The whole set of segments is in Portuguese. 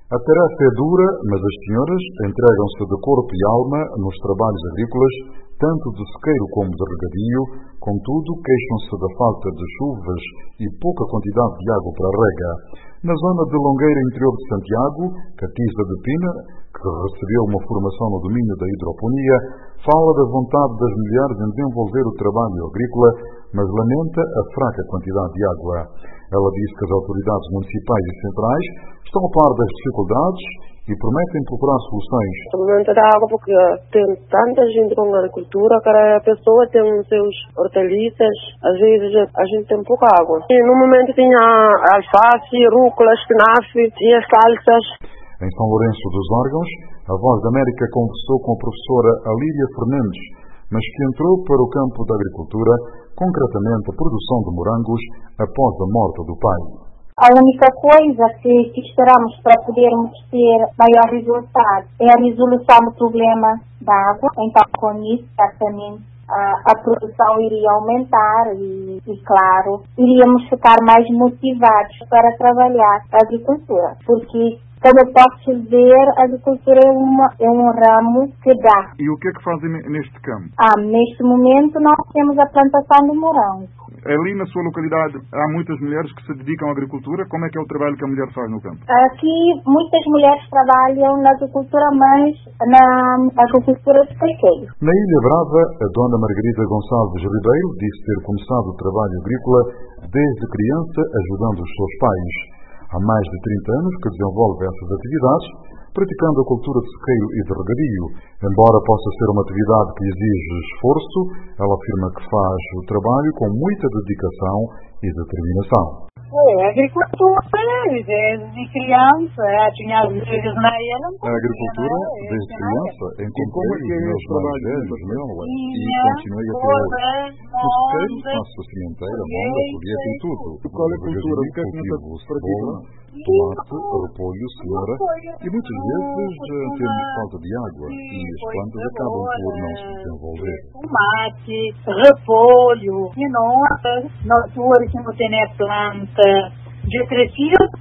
A tarefa é dura, mas as senhoras entregam-se de corpo e alma nos trabalhos agrícolas, tanto de sequeiro como de regadio. Contudo, queixam-se da falta de chuvas e pouca quantidade de água para a rega. Na zona de Longueira, interior de Santiago, Catiza de Pina, que recebeu uma formação no domínio da hidroponia, fala da vontade das mulheres em desenvolver o trabalho agrícola, mas lamenta a fraca quantidade de água. Ela diz que as autoridades municipais e centrais estão a par das dificuldades e prometem procurar soluções. O momento da água, porque tem tanta gente com agricultura, cada pessoa tem os seus hortaliças, às vezes a gente tem pouca água. E no momento tinha alface, rúcula, espinafre, tinha salsas. Em São Lourenço dos Órgãos, a Voz da América conversou com a professora Alíria Fernandes, mas que entrou para o campo da agricultura, concretamente a produção de morangos, após a morte do pai. A única coisa que esperamos para podermos ter maior resultado é a resolução do problema da água. Então, com isso, certamente, a produção iria aumentar e, claro, iríamos ficar mais motivados para trabalhar a agricultura. Porque, como eu posso ver, a agricultura é um ramo que dá. E o que é que fazem neste campo? Neste momento, nós temos a plantação de morango. Ali na sua localidade há muitas mulheres que se dedicam à agricultura. Como é que é o trabalho que a mulher faz no campo? Aqui muitas mulheres trabalham na agricultura, mas na agricultura de sequeiro. Na Ilha Brava, a dona Margarida Gonçalves Ribeiro disse ter começado o trabalho agrícola desde criança, ajudando os seus pais. Há mais de 30 anos que desenvolve essas atividades, praticando a cultura de sequeiro e de regadio. Embora possa ser uma atividade que exige esforço, ela afirma que faz o trabalho com muita dedicação e determinação. A agricultura, desde criança, tinha os filhos na ilha. A agricultura, desde criança, encontrei os meus mais velhos, e continuei a ter hoje. No sequeiro, faço a sementeira, bomba, foguete e tudo. Qual é a cultura? O que é que cultivo cebola, tomate, repolho, cenoura, e muitas vezes temos falta de água e as plantas acabam por não se desenvolver. Tomate, repolho, cenoura, nós últimos tem planta de crescimento,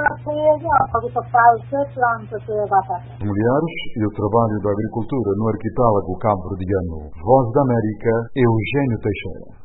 falta planta de batata. Mulheres e o trabalho da agricultura no arquipélago cabo-verdiano. Voz da América, Eugênio Teixeira.